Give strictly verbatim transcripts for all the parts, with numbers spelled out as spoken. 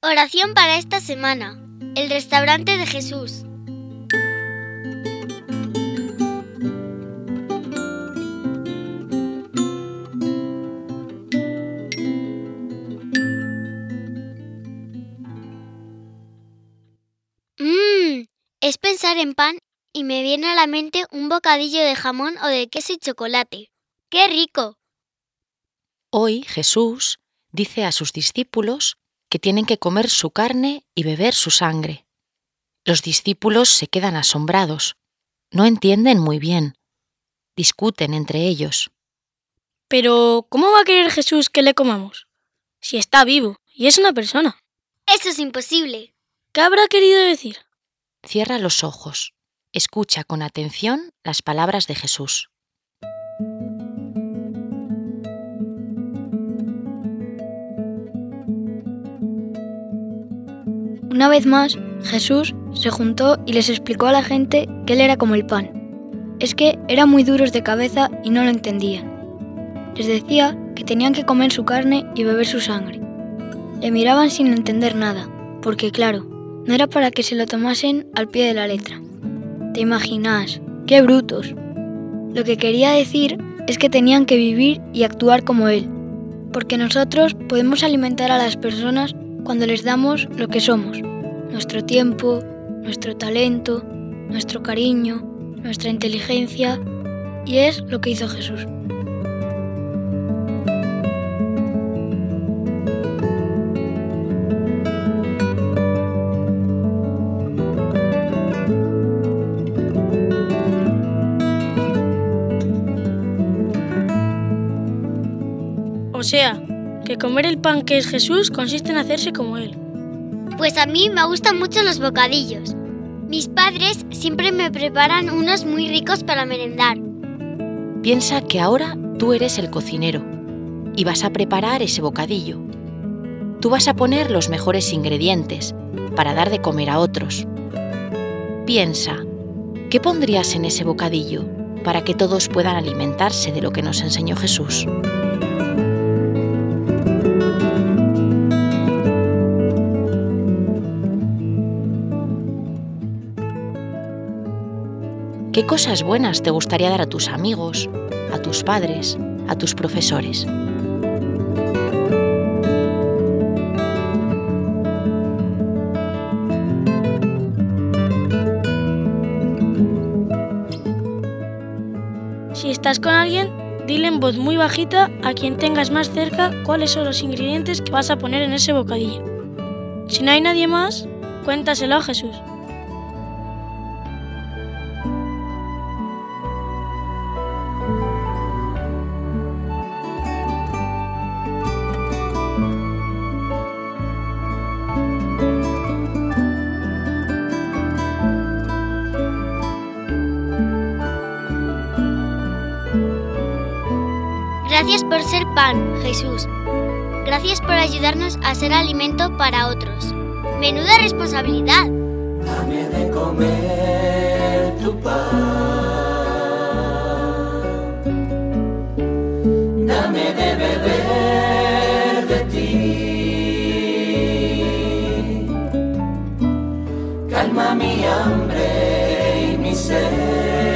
Oración para esta semana. El restaurante de Jesús. Mmm, es pensar en pan y me viene a la mente un bocadillo de jamón o de queso y chocolate. ¡Qué rico! Hoy Jesús dice a sus discípulos que tienen que comer su carne y beber su sangre. Los discípulos se quedan asombrados, no entienden muy bien, discuten entre ellos. Pero, ¿cómo va a querer Jesús que le comamos? Si está vivo y es una persona. ¡Eso es imposible! ¿Qué habrá querido decir? Cierra los ojos, escucha con atención las palabras de Jesús. Una vez más, Jesús se juntó y les explicó a la gente que él era como el pan. Es que eran muy duros de cabeza y no lo entendían. Les decía que tenían que comer su carne y beber su sangre. Le miraban sin entender nada, porque claro, no era para que se lo tomasen al pie de la letra. ¿Te imaginas? ¡Qué brutos! Lo que quería decir es que tenían que vivir y actuar como él, porque nosotros podemos alimentar a las personas cuando les damos lo que somos, nuestro tiempo, nuestro talento, nuestro cariño, nuestra inteligencia, y es lo que hizo Jesús. O sea, que comer el pan que es Jesús consiste en hacerse como Él. Pues a mí me gustan mucho los bocadillos. Mis padres siempre me preparan unos muy ricos para merendar. Piensa que ahora tú eres el cocinero y vas a preparar ese bocadillo. Tú vas a poner los mejores ingredientes para dar de comer a otros. Piensa, ¿qué pondrías en ese bocadillo para que todos puedan alimentarse de lo que nos enseñó Jesús? ¿Qué cosas buenas te gustaría dar a tus amigos, a tus padres, a tus profesores? Si estás con alguien, dile en voz muy bajita a quien tengas más cerca cuáles son los ingredientes que vas a poner en ese bocadillo. Si no hay nadie más, cuéntaselo a Jesús. Gracias por ser pan, Jesús. Gracias por ayudarnos a ser alimento para otros. ¡Menuda responsabilidad! Dame de comer tu pan. Dame de beber de ti. Calma mi hambre y mi sed.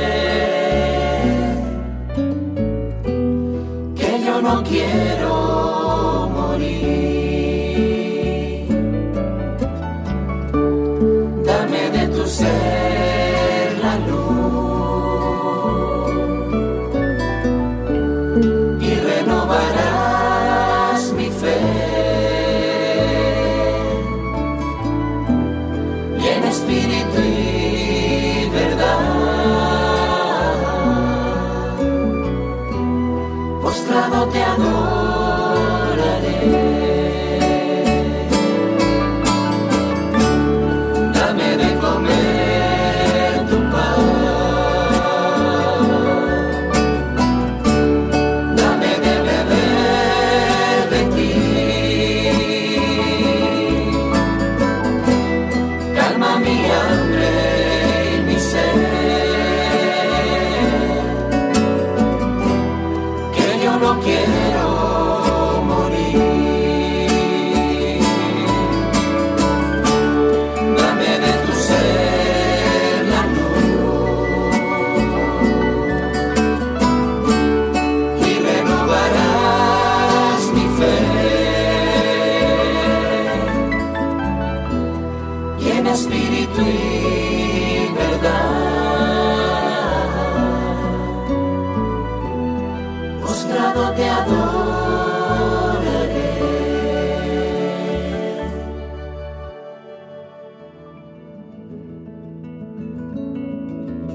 No quiero morir. Dame de tu ser la luz y renovarás mi fe. Y en espíritu y verdad postrado te adoro.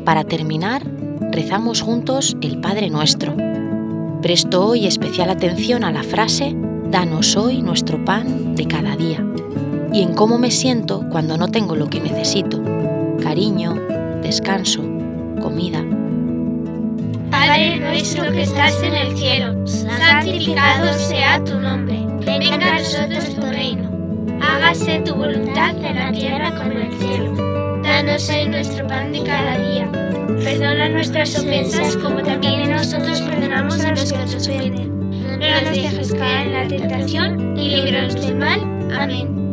Para terminar, rezamos juntos el Padre Nuestro. Presto hoy especial atención a la frase «Danos hoy nuestro pan de cada día» y en cómo me siento cuando no tengo lo que necesito: cariño, descanso, comida. Padre nuestro que estás en el cielo, santificado sea tu nombre. Venga a nosotros tu reino. Hágase tu voluntad en la tierra como en el cielo. Danos hoy nuestro pan de cada día. Perdona nuestras ofensas como también nosotros perdonamos a los que nos ofenden. No nos dejes caer en la tentación y líbranos del mal. Amén.